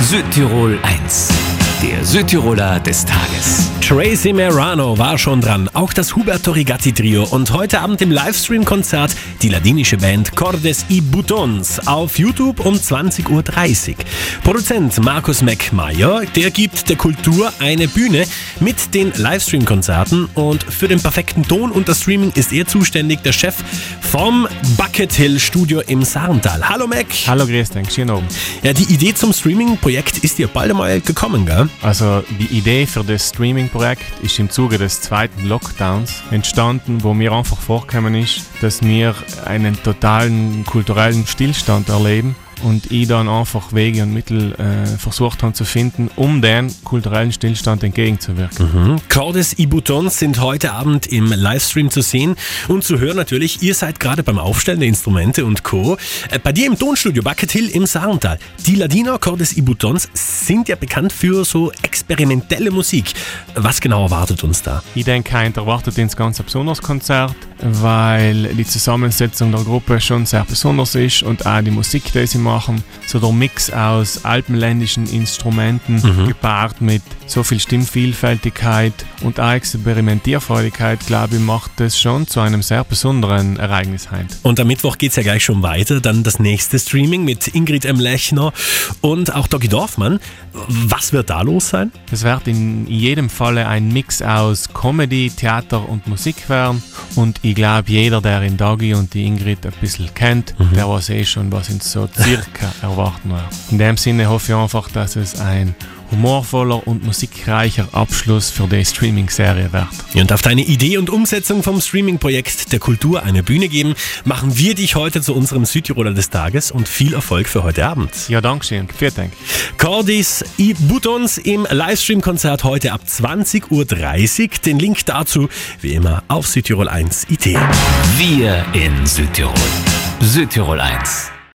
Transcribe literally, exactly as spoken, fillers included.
Südtirol eins. Der Südtiroler des Tages. Tracy Merano war schon dran, auch das Huberto Rigatti Trio und heute Abend im Livestream-Konzert die ladinische Band Cordes y Buttons auf YouTube um zwanzig Uhr dreißig. Produzent Markus Meckmeier, der gibt der Kultur eine Bühne mit den Livestream-Konzerten und für den perfekten Ton und das Streaming ist er zuständig, der Chef vom Bucket Hill Studio im Saarntal. Hallo Mac. Hallo, grüß dich, schönen Abend. Ja, die Idee zum Streaming-Projekt ist dir bald einmal gekommen, gell? Also die Idee für das Streaming-Projekt ist im Zuge des zweiten Lockdowns entstanden, wo mir einfach vorgekommen ist, dass wir einen totalen kulturellen Stillstand erleben und ich dann einfach Wege und Mittel äh, versucht habe zu finden, um den kulturellen Stillstand entgegenzuwirken. Mhm. Cordes y Buttons sind heute Abend im Livestream zu sehen und zu hören natürlich. Ihr seid gerade beim Aufstellen der Instrumente und Co. Äh, bei dir im Tonstudio Bucket Hill im Saarntal. Die Ladiner Cordes y Buttons sind ja bekannt für so experimentelle Musik. Was genau erwartet uns da? Ich denke, heute erwartet uns ganz ein besonderes Konzert, weil die Zusammensetzung der Gruppe schon sehr besonders ist und auch die Musik, die sie machen, so der Mix aus alpenländischen Instrumenten mhm. gepaart mit so viel Stimmvielfältigkeit und auch Experimentierfreudigkeit, glaube ich, macht das schon zu einem sehr besonderen Ereignis heute. Und am Mittwoch geht es ja gleich schon weiter, dann das nächste Streaming mit Ingrid M. Lechner und auch Doggy Dorfmann. Was wird da los sein? Es wird in jedem Falle ein Mix aus Comedy, Theater und Musik werden und ich glaube, jeder, der in Doggy und die Ingrid ein bisschen kennt, mhm. der weiß eh schon, was uns so circa erwarten wird. In dem Sinne hoffe ich einfach, dass es ein humorvoller und musikreicher Abschluss für die Streaming-Serie wird. Und auf deine Idee und Umsetzung vom Streaming-Projekt der Kultur eine Bühne geben, machen wir dich heute zu unserem Südtiroler des Tages und viel Erfolg für heute Abend. Ja, danke schön. Vielen Dank. Cordes y Buttons im Livestream-Konzert heute ab zwanzig Uhr dreißig. Den Link dazu wie immer auf Südtirol eins punkt I T. Wir in Südtirol. Südtirol eins.